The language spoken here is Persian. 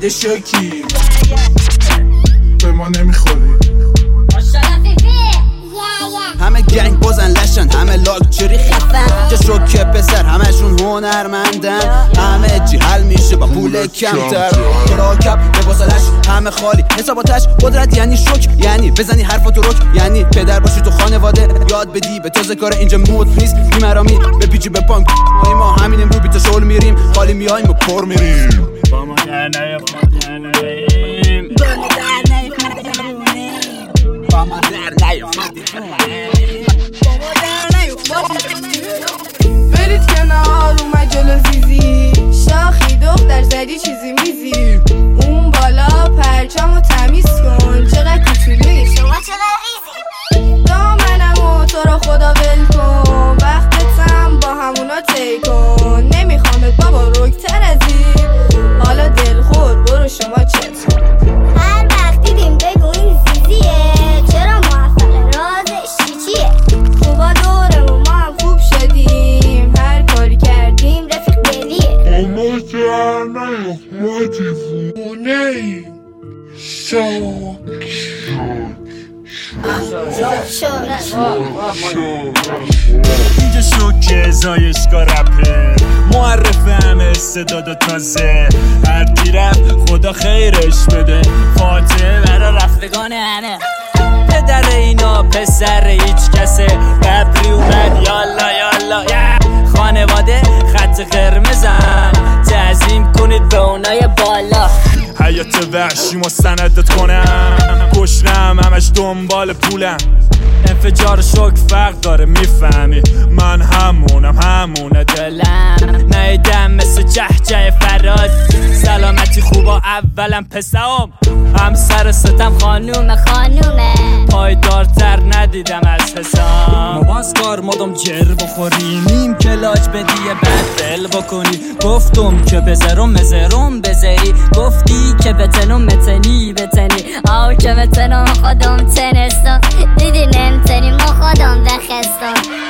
بده شکی به ما نمیخوری. همه گنگ بازن لشن، همه لاکچری خفن که شوکه پسر همشون هنرمندن. همه چی حل میشه با پول کمتر. کلاکب لباسالش همه خالی، حساباتش قدرت یعنی شوک، یعنی بزنی حرفاتو رک، یعنی پدر باشی تو خانواده یاد بدی به تازه کار اینجا مود نیست. بیمرامی به پیچی به پانک ما همینیم رو بیتا شول میریم، خالی میایم و پر میریم. با ما در نیفتیم، با ما در نیفتیم. برید کنار اومد جلو زیزی، شاخی دختر زدی چیزی میزی. اون بالا پرچامو تمیز کن، چقدر کوچولویی شما چقدر ریزی. دامنمو تو رو خدا ول کن، وقتتم با همونا طی کن. نمیخوامت بابا رکتر از این، حالا دلخور برو شما چت کن. هر وقت دیدیم بگو این زیزیه، چرا موفقه رازش چیه. خوبا دورمون ما هم خوب شدیم، هر کاری کردیم رفیق دلیه. اما در ما دیوونه ای. اینجا شوکه زایشگاه رپه، معرف همه استعداد و تازه. هر کی رفت خدا خیرش بده، فاتحه برا رفتگان همه. پدر اینا پسر هیچ کسه، ببری اومد یالا یالا. خانواده خط قرمزن، تعظیم کنید به اونای بالا. حیات وحشی مستندت کنم، گشنم همش دنبال پولم. انفجار شوک فرق داره میفهمی، من همونه دلم. نیدم مثل جهجه فراد، سلامتی خوبا اولم پسام. هم سر ستم خانومه پایدارتر ندیدم از حسام. مباسکار مدام جر بخوری، نیم کلاج بدیه بعد دل بکنی. گفتم که بذارم بذاری، گفتی که بتنم بتنی. آو که بتنم خودم تنستم، دیدی نمتنی ما خودم بخستم.